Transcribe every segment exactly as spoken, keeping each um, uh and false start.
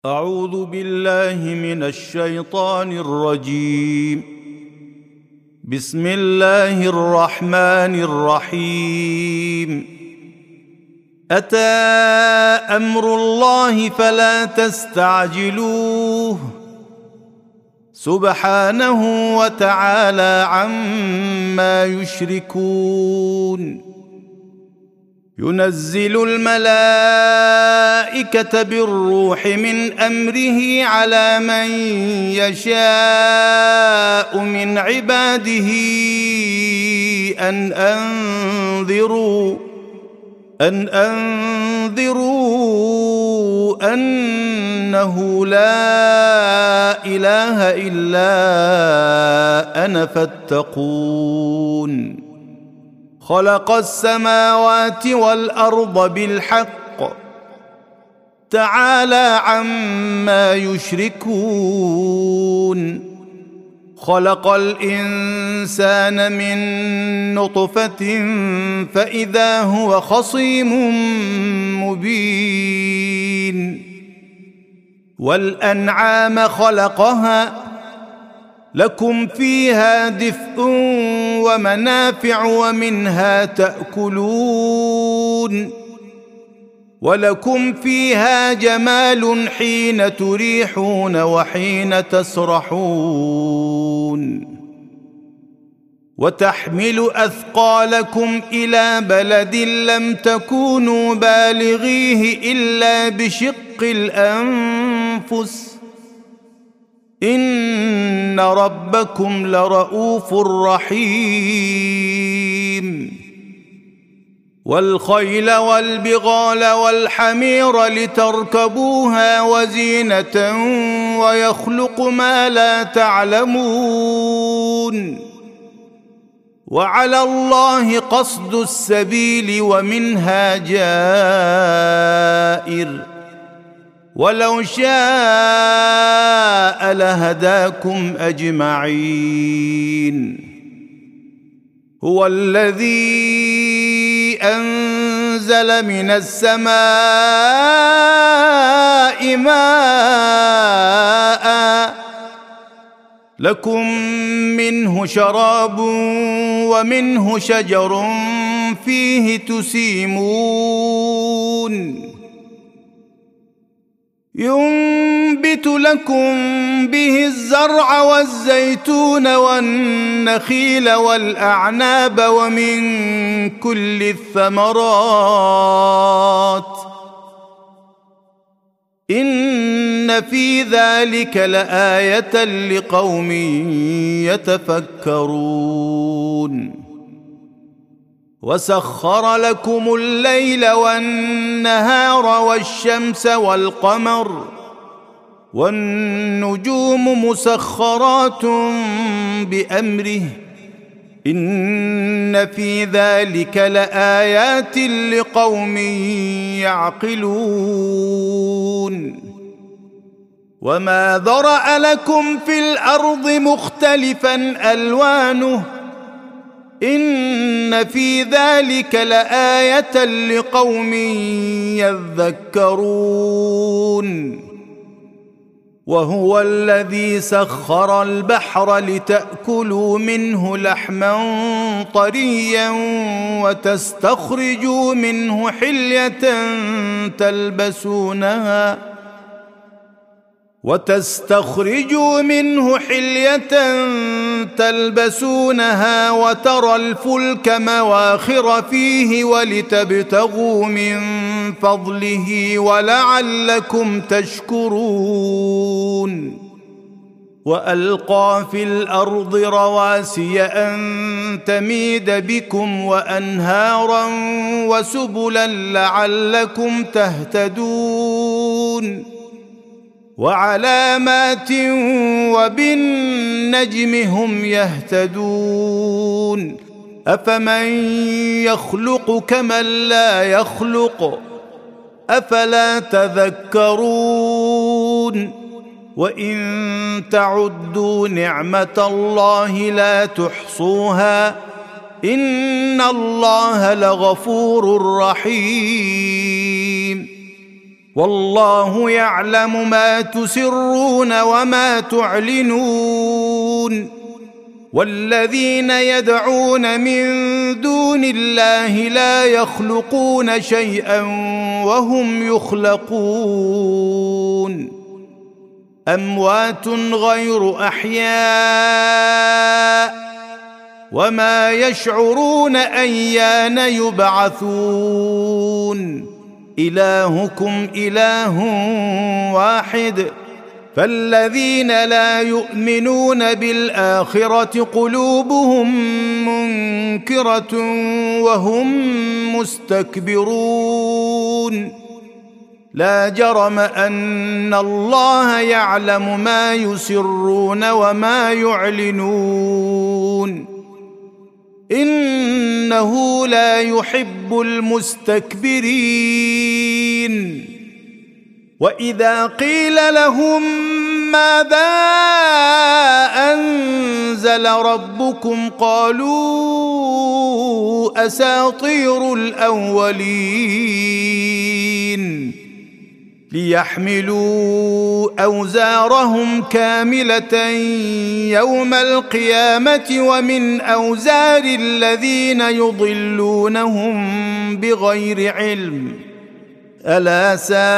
أعوذ بالله من الشيطان الرجيم. بسم الله الرحمن الرحيم. أتى أمر الله فلا تستعجلوه سبحانه وتعالى عما يشركون. ينزل الملائكة بالروح من أمره على من يشاء من عباده أن أنذروا أن أنذروا أنه لا إله إلا أنا فاتقون. خلق السماوات والأرض بالحق تعالى عما يشركون. خلق الإنسان من نطفة فإذا هو خصيم مبين. والأنعام خلقها لكم فيها دفء ومنافع ومنها تأكلون. ولكم فيها جمال حين تريحون وحين تسرحون. وتحمل أثقالكم إلى بلد لم تكونوا بالغيه إلا بشق الأنفس إن ربكم لرؤوف رحيم. والخيل والبغال والحمير لتركبوها وزينة ويخلق ما لا تعلمون. وعلى الله قصد السبيل ومنها جائر ولو شاء لهداكم أجمعين. هو الذي أنزل من السماء ماء لكم منه شراب ومنه شجر فيه تسيمون. ينبت لكم به الزرع والزيتون والنخيل والأعناب ومن كل الثمرات إن في ذلك لآية لقوم يتفكرون. وسخر لكم الليل والنهار والشمس والقمر والنجوم مسخرات بأمره إن في ذلك لآيات لقوم يعقلون. وما ذرأ لكم في الأرض مختلفا ألوانه إن في ذلك لآية لقوم يذكرون. وهو الذي سخر البحر لتأكلوا منه لحما طريا وتستخرجوا منه حلية تلبسونها وتستخرجوا منه حلية تلبسونها وترى الفلك مواخر فيه ولتبتغوا من فضله ولعلكم تشكرون. وألقى في الأرض رواسي أن تميد بكم وأنهارا وسبلا لعلكم تهتدون. وعلامات وبالنجم هم يهتدون. أفمن يخلق كمن لا يخلق أفلا تذكرون. وإن تعدوا نعمة الله لا تحصوها إن الله لغفور رحيم. والله يعلم ما تسرون وما تعلنون والذين يدعون من دون الله لا يخلقون شيئا وهم يخلقون أموات غير أحياء وما يشعرون أيان يبعثون إلهكم إله واحد فالذين لا يؤمنون بالآخرة قلوبهم منكرة وهم مستكبرون لا جرم أن الله يعلم ما يسرون وما يعلنون إنه لا يحب المستكبرين وإذا قيل لهم ماذا أنزل ربكم قالوا أساطير الأولين ليحملوا أوزارهم كاملة يوم القيامة ومن أوزار الذين يضلونهم بغير علم ألا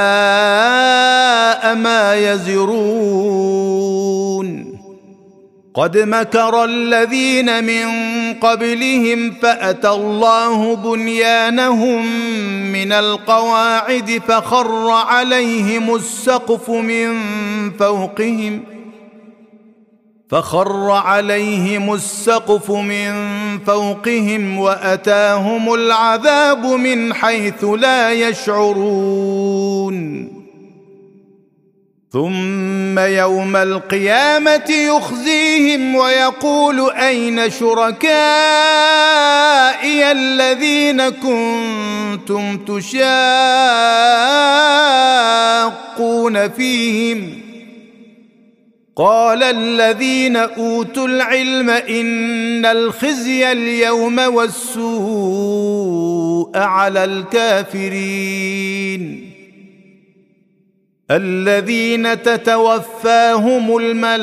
ساء ما يزرون قد مكر الذين من قبلهم فأتى الله بنيانهم من القواعد فخر عليهم السقف من فوقهم فخر عليهم السقف من فوقهم وأتاهم العذاب من حيث لا يشعرون ثم يوم القيامة يخزيهم ويقول أين شركائي الذين كنتم تشاقون فيهم قال الذين أوتوا العلم إن الخزي اليوم والسوء على الكافرين الذين تتوفاهم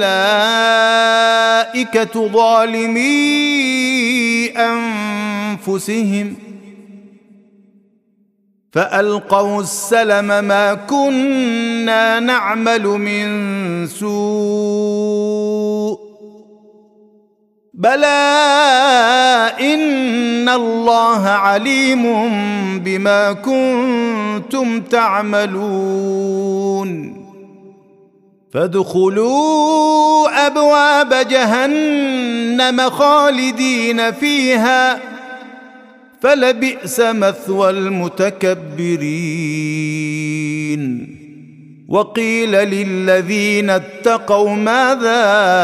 الملائكة ظالمي أنفسهم فألقوا السلم ما كنا نعمل من سوء بلى إن الله عليم بما كنتم تعملون فادخلوا أبواب جهنم خالدين فيها فلبئس مثوى المتكبرين وقيل للذين اتقوا ماذا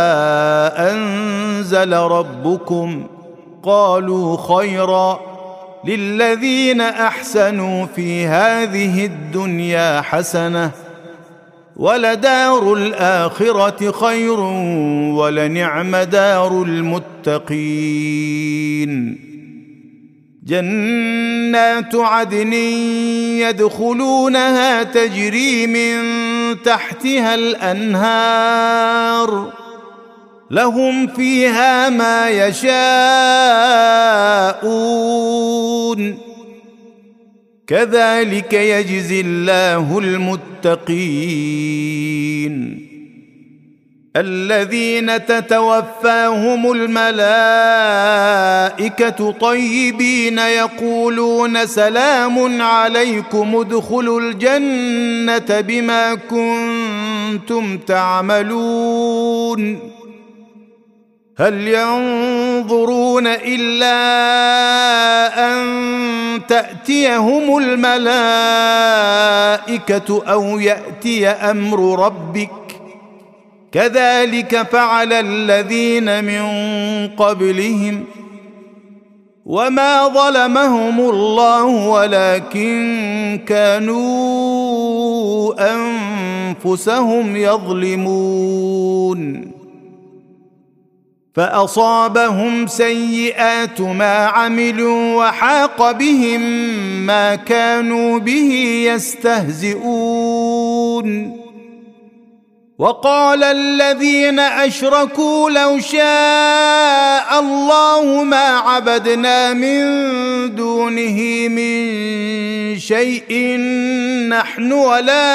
أنزل ربكم قالوا خيرا للذين أحسنوا في هذه الدنيا حسنة ولدار الآخرة خير ولنعم دار المتقين جنات عدن يدخلونها تجري من تحتها الأنهار لهم فيها ما يشاءون كذلك يجزي الله المتقين الذين تتوفاهم الملائكة طيبين يقولون سلام عليكم ادخلوا الجنة بما كنتم تعملون هل ينظرون إلا أن تأتيهم الملائكة أو يأتي أمر ربك كذلك فعل الذين من قبلهم وما ظلمهم الله ولكن كانوا أنفسهم يظلمون فأصابهم سيئات ما عملوا وحاق بهم ما كانوا به يستهزئون وقال الذين أشركوا لو شاء الله ما عبدنا من دونه من شيء نحن ولا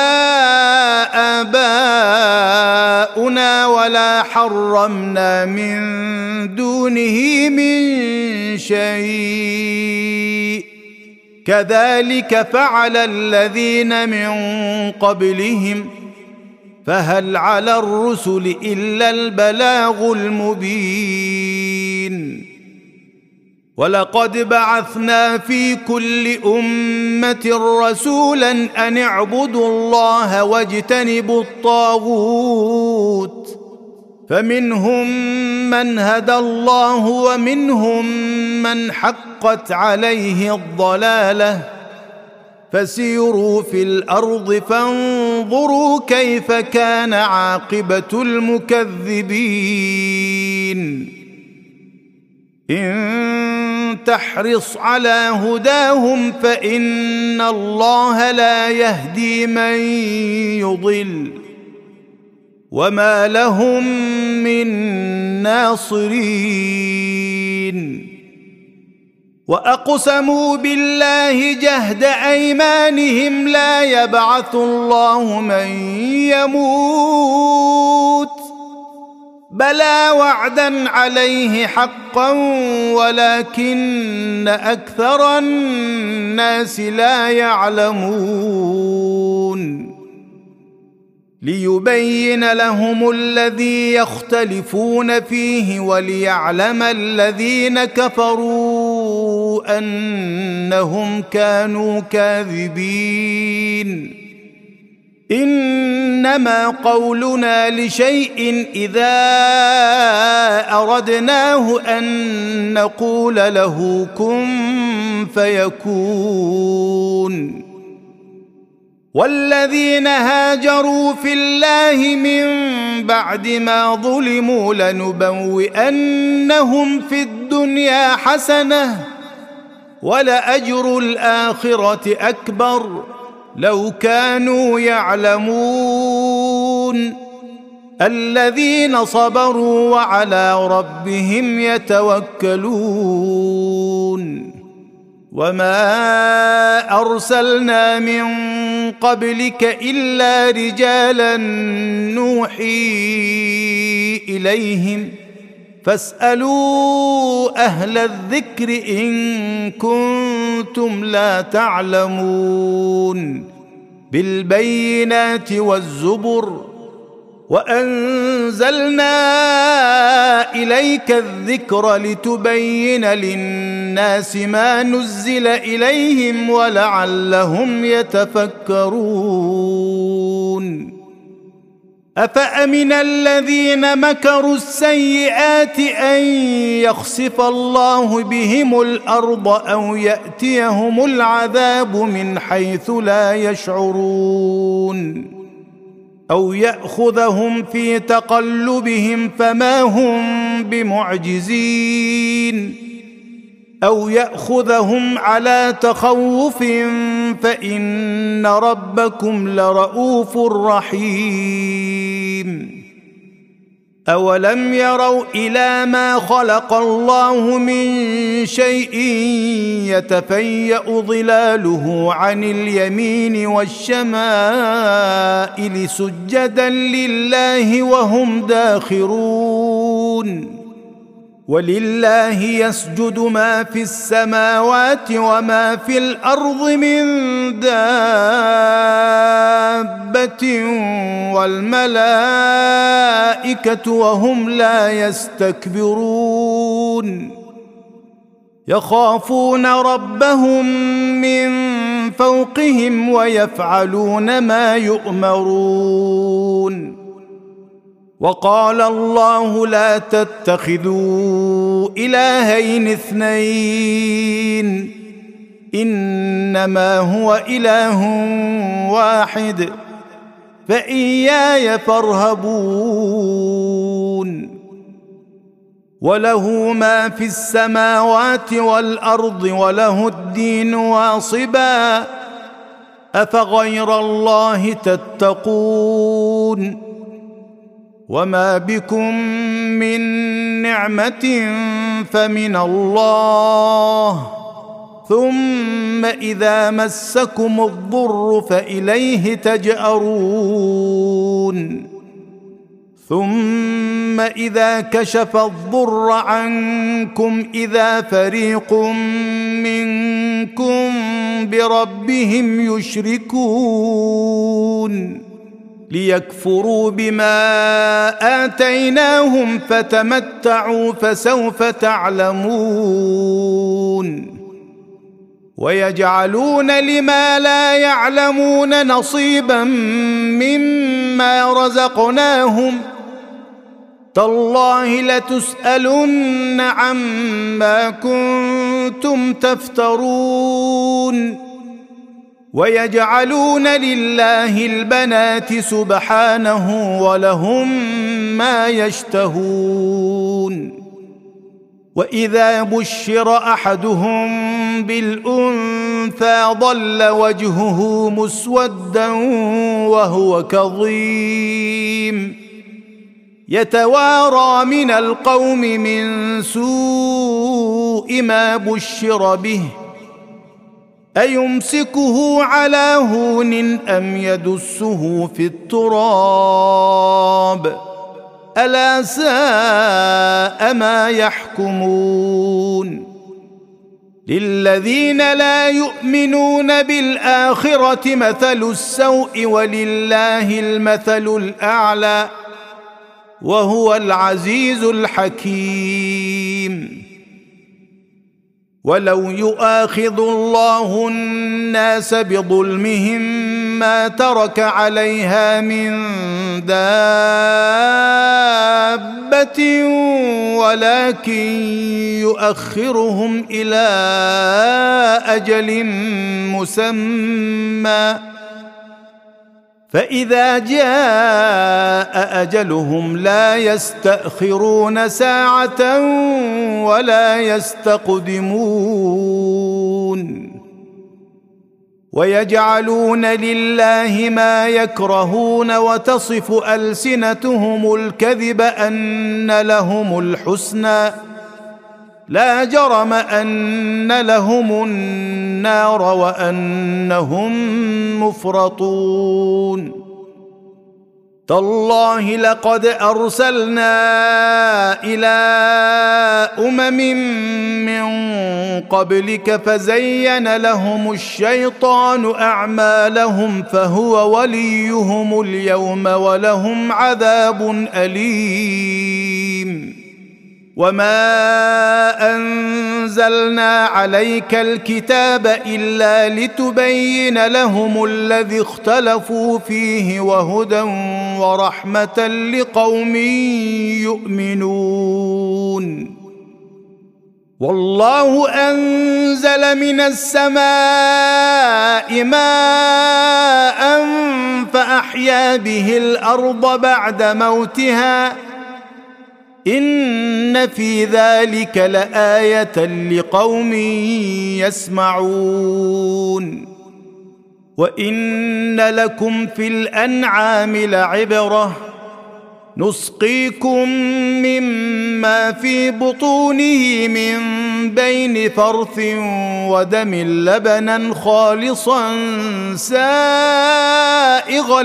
آباؤنا ولا حرمنا من دونه من شيء كذلك فعل الذين من قبلهم فهل على الرسل إلا البلاغ المبين ولقد بعثنا في كل أمة رسولا أن اعبدوا الله واجتنبوا الطاغوت فمنهم من هدى الله ومنهم من حقت عليه الضلالة فسيروا في الأرض فانظروا كيف كان عاقبة المكذبين إن تحرص على هداهم فإن الله لا يهدي من يضل وما لهم من ناصرين وأقسموا بالله جهد أيمانهم لا يبعث الله من يموت بلى وعدا عليه حقا ولكن أكثر الناس لا يعلمون ليبين لهم الذي يختلفون فيه وليعلم الذين كفروا أنهم كانوا كاذبين إنما قولنا لشيء إذا أردناه أن نقول له كن فيكون والذين هاجروا في الله من بعد ما ظلموا لنبوئنهم في الدنيا حسنة ولأجر الآخرة أكبر لو كانوا يعلمون الذين صبروا وعلى ربهم يتوكلون وما أرسلنا من قبلك إلا رجالا نوحي إليهم فاسألوا أهل الذكر إن كنتم لا تعلمون بالبينات والزبر وأنزلنا إليك الذكر لتبين للناس ما نزل إليهم ولعلهم يتفكرون أفأمن الذين مكروا السيئات أن يخسف الله بهم الأرض أو يأتيهم العذاب من حيث لا يشعرون أو يأخذهم في تقلبهم فما هم بمعجزين أو يأخذهم على تخوف فإن ربكم لرؤوف رحيم أولم يروا إلى ما خلق الله من شيء يتفيأ ظلاله عن اليمين والشمائل سجدا لله وهم داخرون ولله يسجد ما في السماوات وما في الأرض من دابة والملائكة وهم لا يستكبرون يخافون ربهم من فوقهم ويفعلون ما يؤمرون وقال الله لا تتخذوا إلهين اثنين إنما هو إله واحد فإياي فارهبون وله ما في السماوات والأرض وله الدين واصبا أفغير الله تتقون وما بكم من نعمة فمن الله ثم إذا مسكم الضر فإليه تجأرون ثم إذا كشف الضر عنكم إذا فريق منكم بربهم يشركون ليكفروا بما آتيناهم فتمتعوا فسوف تعلمون ويجعلون لما لا يعلمون نصيبا مما رزقناهم تالله لتسألن عما كنتم تفترون ويجعلون لله البنات سبحانه ولهم ما يشتهون وإذا بشر أحدهم بالأنثى ظل وجهه مسودا وهو كظيم يتوارى من القوم من سوء ما بشر به أيمسكه على هون أم يدسه في التراب ألا ساء ما يحكمون للذين لا يؤمنون بالآخرة مثل السوء ولله المثل الأعلى وهو العزيز الحكيم ولو يؤاخذ الله الناس بظلمهم ما ترك عليها من دابة ولكن يؤخرهم إلى أجل مسمى فإذا جاء أجلهم لا يستأخرون ساعة ولا يستقدمون ويجعلون لله ما يكرهون وتصف ألسنتهم الكذب أن لهم الحسنى لا جرم أن لهم النار وأنهم مفرطون تالله لقد أرسلنا إلى أمم من قبلك فزين لهم الشيطان أعمالهم فهو وليهم اليوم ولهم عذاب أليم وما أنزلنا عليك الكتاب إلا لتبين لهم الذي اختلفوا فيه وهدى ورحمة لقوم يؤمنون والله أنزل من السماء ماء فأحيا به الأرض بعد موتها إن في ذلك لآية لقوم يسمعون وإن لكم في الأنعام لعبرة نسقيكم مما في بطونه من بين فرث ودم لبنا خالصا سائغا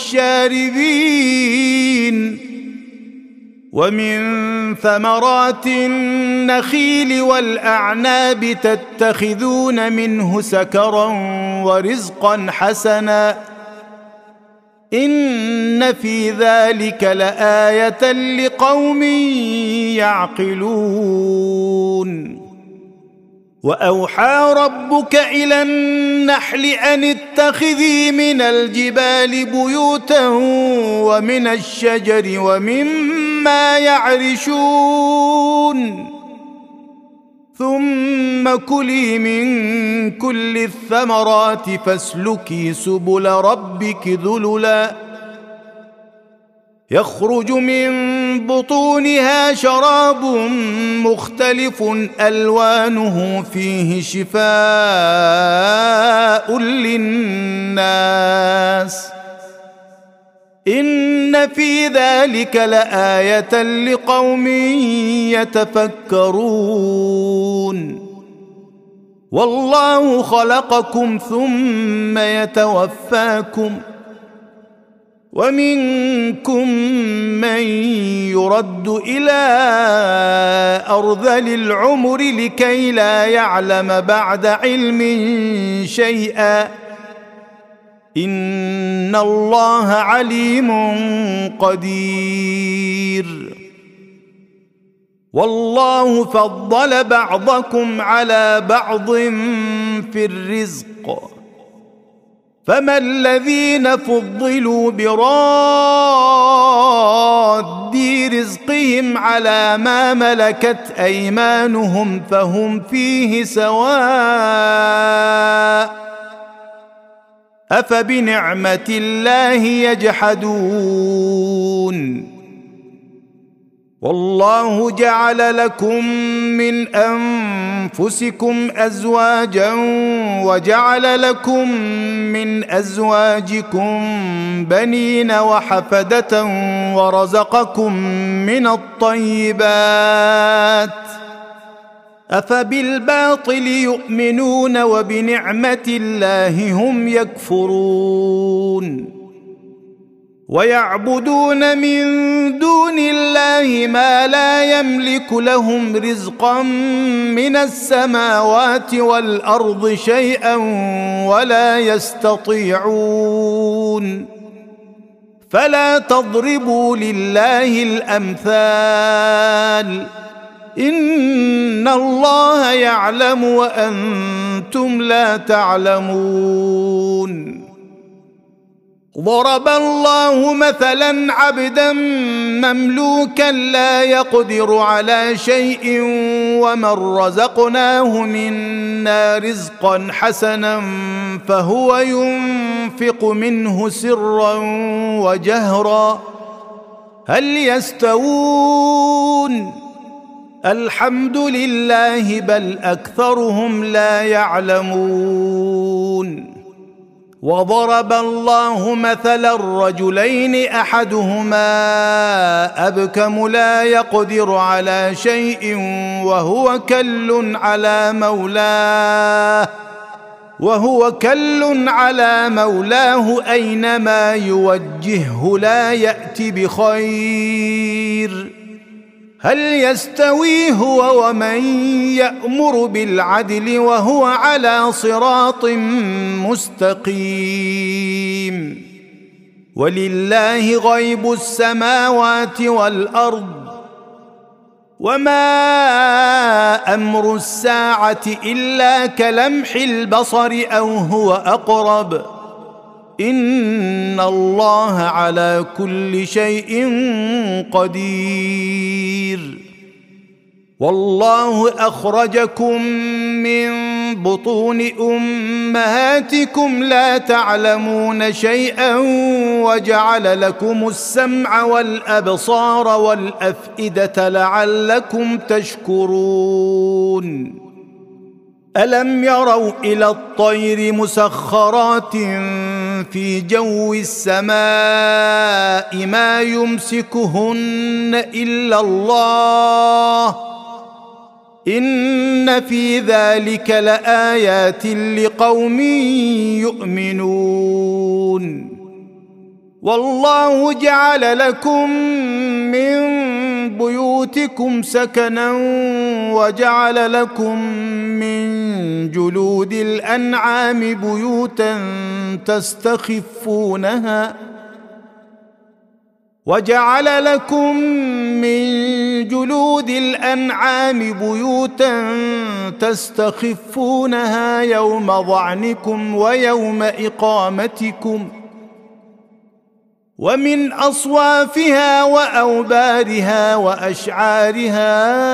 للشاربين ومن ثمرات النخيل والأعناب تتخذون منه سكرا ورزقا حسنا إن في ذلك لآية لقوم يعقلون وأوحى ربك إلى النحل أن اتخذي من الجبال بيوتا ومن الشجر ومما يعرشون ثم كلي من كل الثمرات فاسلكي سبل ربك ذللا يخرج من بطونها شراب مختلف ألوانه فيه شفاء للناس إن في ذلك لآية لقوم يتفكرون والله خلقكم ثم يتوفاكم ومنكم من يرد إلى أرذل العمر لكي لا يعلم بعد علم شيئا إن الله عليم قدير والله فضل بعضكم على بعض في الرزق فما الذين فضلوا براد رزقهم على ما ملكت أيمانهم فهم فيه سواء أفبنعمة الله يجحدون والله جعل لكم من أنفسكم أزواجا وجعل لكم من أزواجكم بنين وحفدة ورزقكم من الطيبات أفبالباطل يؤمنون وبنعمة الله هم يكفرون ويعبدون من دون الله ما لا يملك لهم رزقا من السماوات والأرض شيئا ولا يستطيعون فلا تضربوا لله الأمثال إن الله يعلم وأنتم لا تعلمون ضرب الله مثلا عبدا مملوكا لا يقدر على شيء ومن رزقناه منا رزقا حسنا فهو ينفق منه سرا وجهرا هل يستوون الحمد لله بل أكثرهم لا يعلمون وضرب الله مثلا الرجلين أحدهما أبكم لا يقدر على شيء وهو كل على مولاه وهو كل على مولاه أينما يوجهه لا يأتي بخير هل يستوي هو ومن يأمر بالعدل وهو على صراط مستقيم ولله غيب السماوات والأرض وما أمر الساعة إلا كلمح البصر أو هو أقرب إن الله على كل شيء قدير والله أخرجكم من بطون أمهاتكم لا تعلمون شيئا وجعل لكم السمع والأبصار والأفئدة لعلكم تشكرون ألم يروا إلى الطير مسخرات في جو السماء ما يمسكهن إلا الله إن في ذلك لآيات لقوم يؤمنون والله جعل لكم من بيوتكم سكنا وجعل لكم من جلود الأنعام بيوتا تستخفونها وجعل لكم من جلود الأنعام بيوتا تستخفونها يوم ظعنكم ويوم إقامتكم ومن أصوافها وأوبارها وأشعارها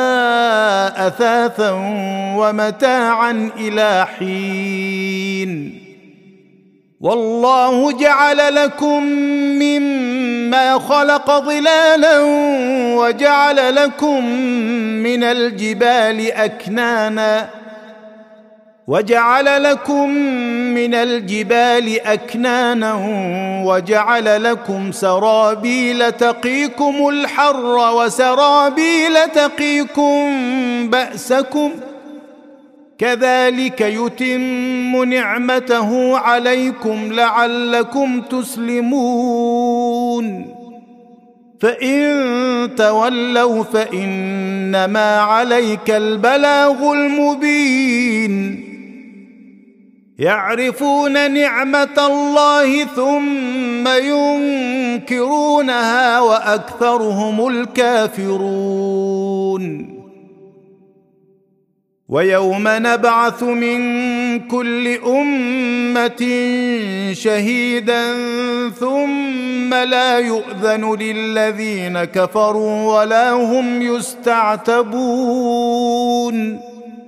أثاثا ومتاعا إلى حين والله جعل لكم ما خلق ظلالا وجعل لكم من الجبال أكنانا وجعل لكم من الجبال أكنانا وجعل لكم سرابيل تقيكم الحر وسرابيل تقيكم بأسكم كذلك يتم نعمته عليكم لعلكم تسلمون فإن تولوا فإنما عليك البلاغ المبين يعرفون نعمة الله ثم ينكرونها وأكثرهم الكافرون ويوم نبعث من كل أمة شهيدا ثم لا يؤذن للذين كفروا ولا هم يستعتبون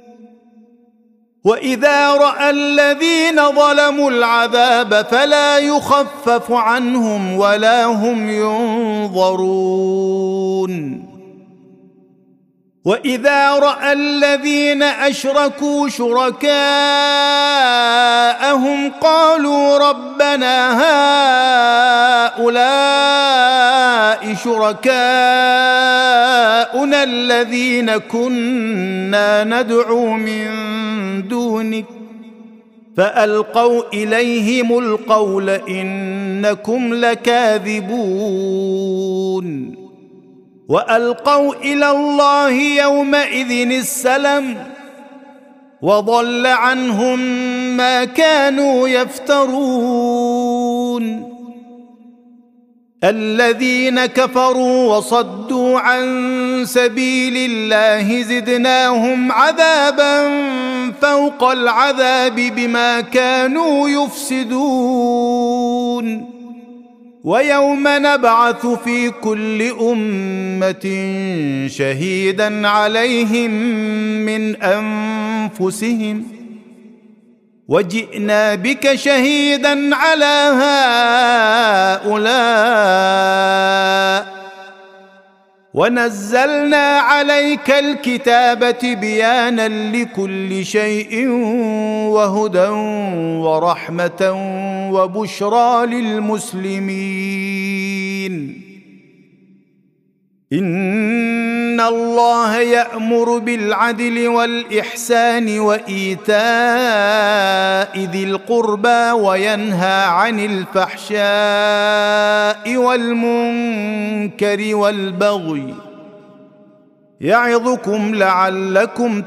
وإذا رأى الذين ظلموا العذاب فلا يخفف عنهم ولا هم ينظرون وإذا رأى الذين أشركوا شركاءهم قالوا ربنا هؤلاء شركاؤنا الذين كنا ندعو من دونك فألقوا إليهم القول إنكم لكاذبون وألقوا إلى الله يومئذ السلم وضل عنهم ما كانوا يفترون الذين كفروا وصدوا عن سبيل الله زدناهم عذابا فوق العذاب بما كانوا يفسدون ويوم نبعث في كل أمة شهيدا عليهم من أنفسهم وجئنا بك شهيدا على هؤلاء ونزلنا عليك الكتاب بيانا لكل شيء وهدى ورحمة وبشرى للمسلمين إن الله يأمر بالعدل والإحسان وإيتاء ذي القربى وينهى عن الفحشاء والمنكر والبغي يعظكم لعلكم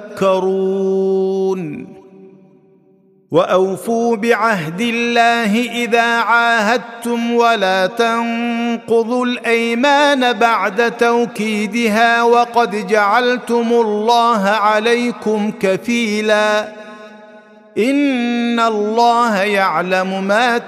تذكرون وأوفوا بعهد الله إذا عاهدتم ولا تنقضوا الأيمان بعد توكيدها وقد جعلتم الله عليكم كفيلا إن الله يعلم ما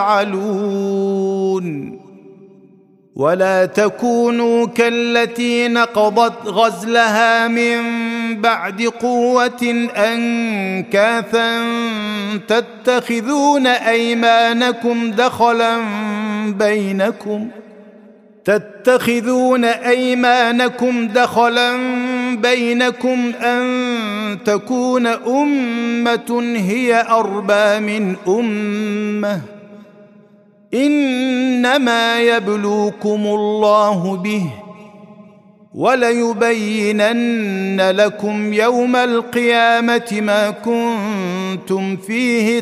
تفعلون ولا تكونوا كالتي نقضت غزلها من بعد قوة أنكاثا تتخذون أيمانكم دخلا بينكم تتخذون أيمانكم دخلا بينكم أن تكون أمة هي أربى من أمة إنما يبلوكم الله به وليبينن لكم يوم القيامة ما كنتم فيه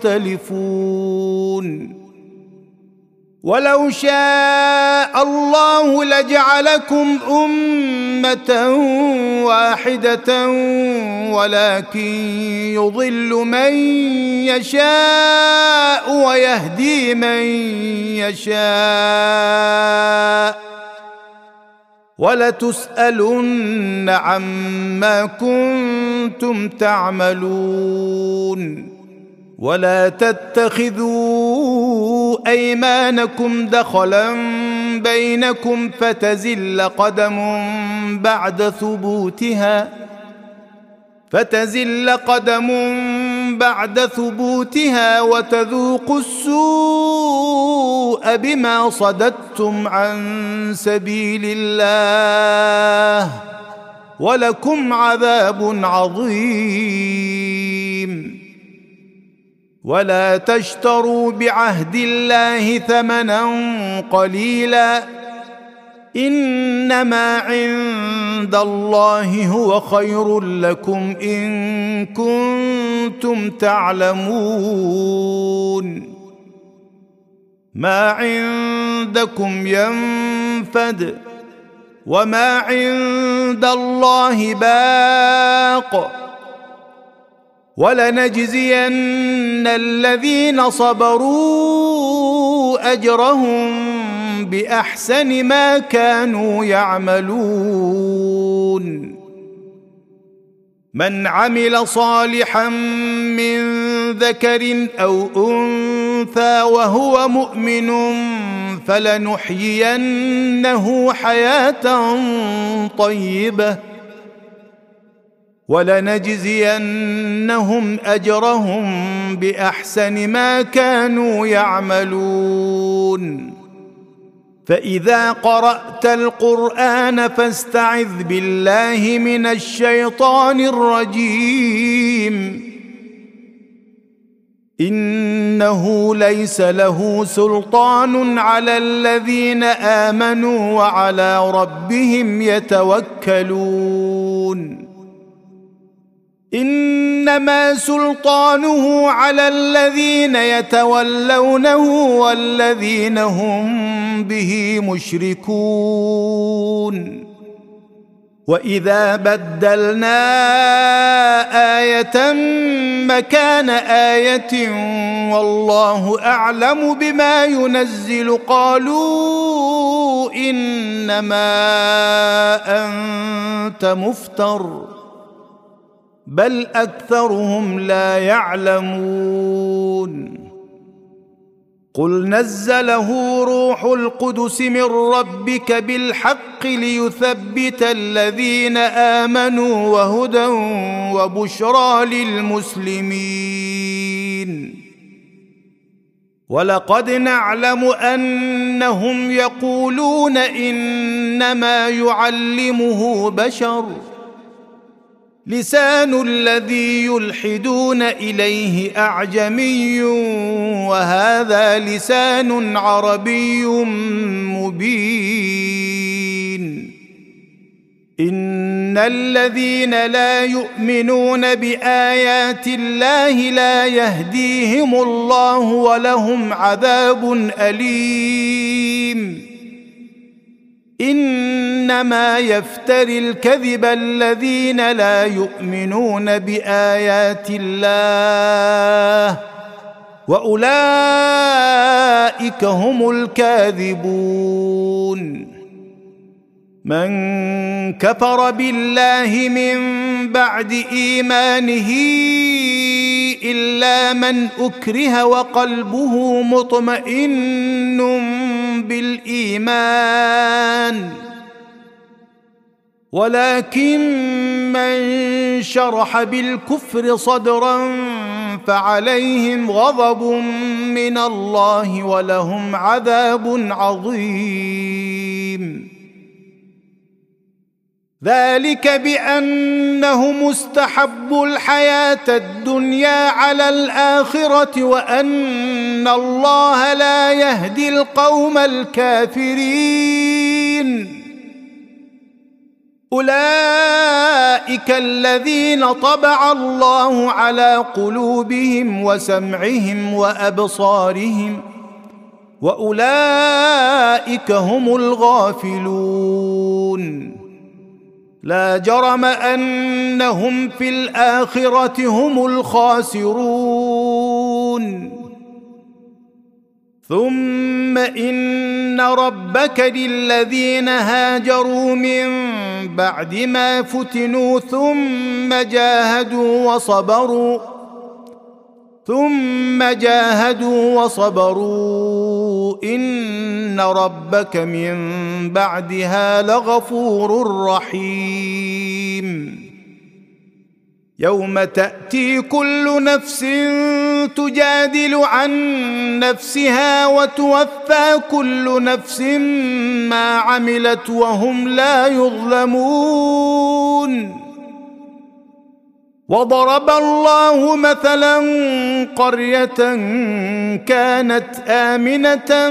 تختلفون ولو شاء الله لجعلكم أمة واحدة ولكن يضل من يشاء ويهدي من يشاء ولتسألن عما كنتم تعملون ولا تتخذوا أيمانكم دخلا بينكم فتزل قدم بعد ثبوتها فتزل قدم بعد ثبوتها وتذوقوا السوء بما صددتم عن سبيل الله ولكم عذاب عظيم. ولا تشتروا بعهد الله ثمنا قليلا إنما عند الله هو خير لكم إن كنتم تعلمون. ما عندكم ينفد وما عند الله باق ولنجزين الذين صبروا أجرهم بأحسن ما كانوا يعملون. من عمل صالحا من ذكر أو أنثى وهو مؤمن فلنحيينه حياة طيبة ولنجزينهم أجرهم بأحسن ما كانوا يعملون. فإذا قرأت القرآن فاستعذ بالله من الشيطان الرجيم. إنه ليس له سلطان على الذين آمنوا وعلى ربهم يتوكلون. إنما سلطانه على الذين يتولونه والذين هم به مشركون. وإذا بدلنا آية مكان آية والله أعلم بما ينزل قالوا إنما أنت مفتر بل أكثرهم لا يعلمون. قل نزله روح القدس من ربك بالحق ليثبت الذين آمنوا وهدى وبشرى للمسلمين. ولقد نعلم أنهم يقولون إنما يعلمه بشر لسان الذي يلحدون إليه أعجمي وهذا لسان عربي مبين. إن الذين لا يؤمنون بآيات الله لا يهديهم الله ولهم عذاب أليم. إنما يفتري الكذب الذين لا يؤمنون بآيات الله وأولئك هم الكاذبون. من كفر بالله من بعد إيمانه إلا من أكره وقلبه مطمئن بالإيمان ولكن من شرح بالكفر صدرا فعليهم غضب من الله ولهم عذاب عظيم. ذلك بأنهم استحبوا الحياة الدنيا على الآخرة وأن الله لا يهدي القوم الكافرين. أولئك الذين طبع الله على قلوبهم وسمعهم وأبصارهم وأولئك هم الغافلون. لا جرم أنهم في الآخرة هم الخاسرون. ثم إن ربك للذين هاجروا من بعد ما فتنوا ثم جاهدوا وصبروا ثم جاهدوا وصبروا إن ربك من بعدها لغفور رحيم. يوم تأتي كل نفس تجادل عن نفسها وتوفى كل نفس ما عملت وهم لا يظلمون. وضرب الله مثلا قرية كانت آمنة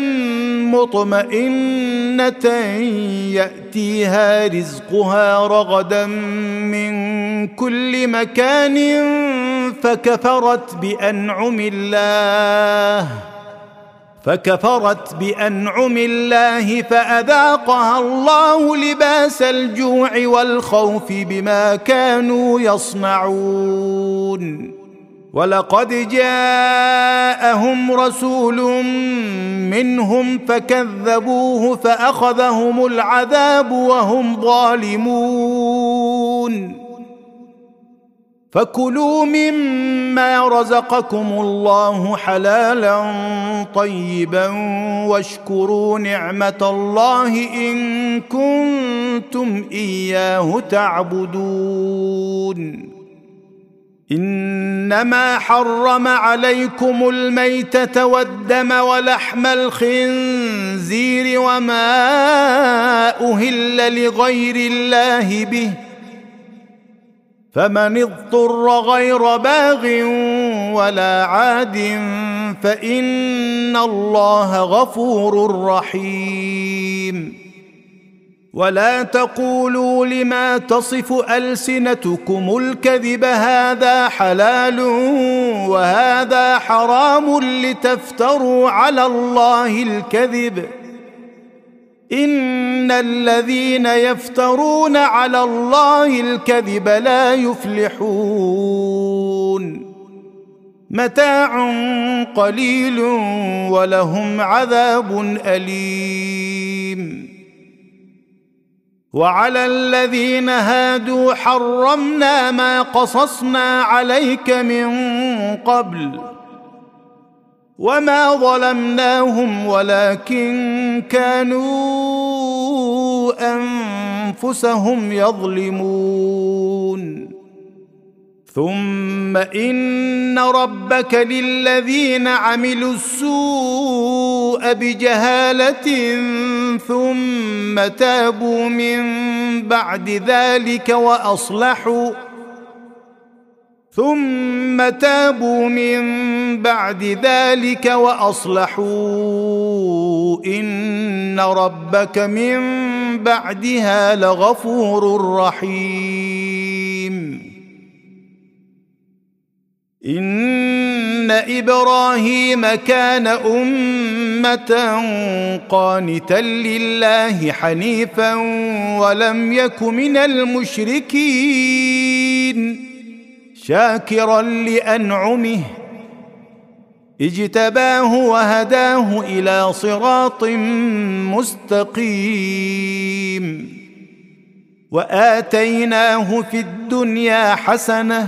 مطمئنة يأتيها رزقها رغدا من كل مكان فكفرت بأنعم الله فكفرت بأنعم الله فأذاقها الله لباس الجوع والخوف بما كانوا يصنعون. ولقد جاءهم رسول منهم فكذبوه فأخذهم العذاب وهم ظالمون. فكلوا مما رزقكم الله حلالا طيبا واشكروا نعمة الله إن كنتم إياه تعبدون. إنما حرم عليكم الميتة والدم ولحم الخنزير وما أهل لغير الله به، فمن اضطر غير باغ ولا عاد فإن الله غفور رحيم. ولا تقولوا لما تصف ألسنتكم الكذب هذا حلال وهذا حرام لتفتروا على الله الكذب، إن الذين يفترون على الله الكذب لا يفلحون. متاع قليل ولهم عذاب أليم. وعلى الذين هادوا حرمنا ما قصصنا عليك من قبل وما ظلمناهم ولكن كانوا أنفسهم يظلمون. ثم إن ربك للذين عملوا السوء بجهالة ثم تابوا من بعد ذلك وأصلحوا ثم تابوا من بعد ذلك وأصلحوا إن ربك من بعدها لغفور رحيم. إن إبراهيم كان أمة قانتا لله حنيفا ولم يك من المشركين شاكرا لأنعمه اجتباه وهداه إلى صراط مستقيم. وآتيناه في الدنيا حسنة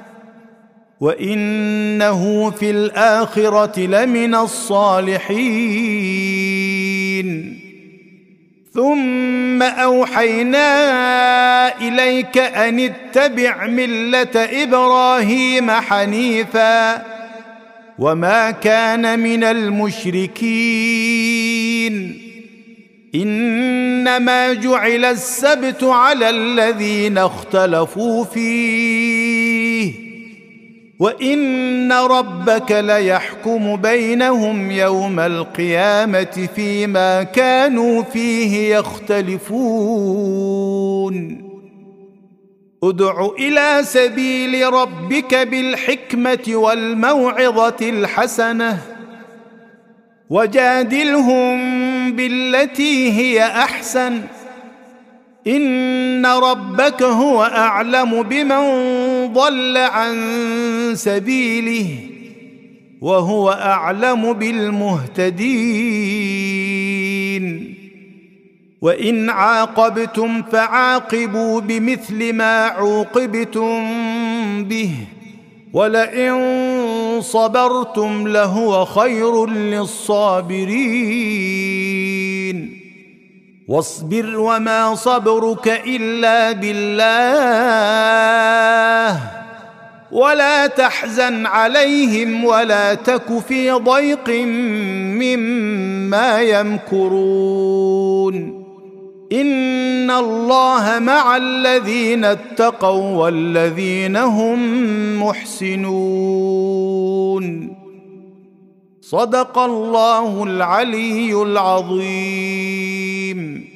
وإنه في الآخرة لمن الصالحين. ثم أوحينا إليك أن اتبع ملة إبراهيم حنيفا وما كان من المشركين. إنما جعل السبت على الذين اختلفوا فيه وإن ربك ليحكم بينهم يوم القيامة فيما كانوا فيه يختلفون. ادع إلى سبيل ربك بالحكمة والموعظة الحسنة وجادلهم بالتي هي أحسن إن ربك هو أعلم بمن ضل عن سبيله وهو أعلم بالمهتدين. وإن عاقبتم فعاقبوا بمثل ما عوقبتم به ولئن صبرتم لهو خير للصابرين. واصبر وما صبرك إلا بالله ولا تحزن عليهم ولا تك في ضيق مما يمكرون إن الله مع الذين اتقوا والذين هم محسنون صدق الله العلي العظيم.